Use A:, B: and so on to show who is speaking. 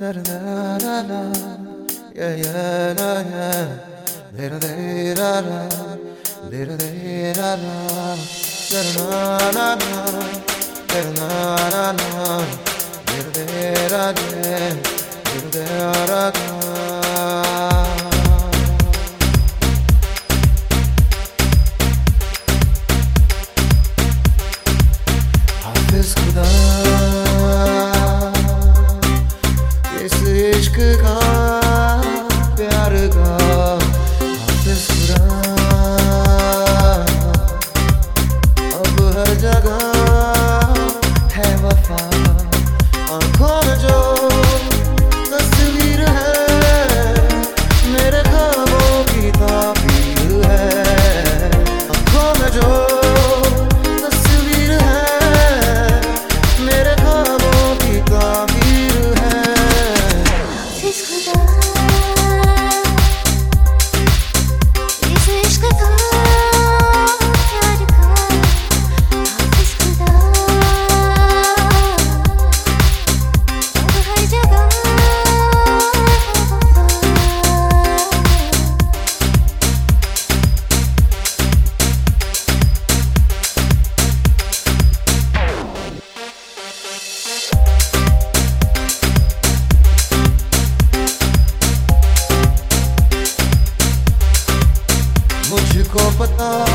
A: da da da da da, yeah yeah da yeah, da da da da, da da da da, da da da da, da da da da, da da da da, da da da da. हाफिज़ खुदा इस इश्क का प्यार का हाफिज़ खुदा अब हर जगह है वफा आँखों में जो तस्वीर है मेरे ख्वाबों की ताबीर है आँखों में जो मुझको पता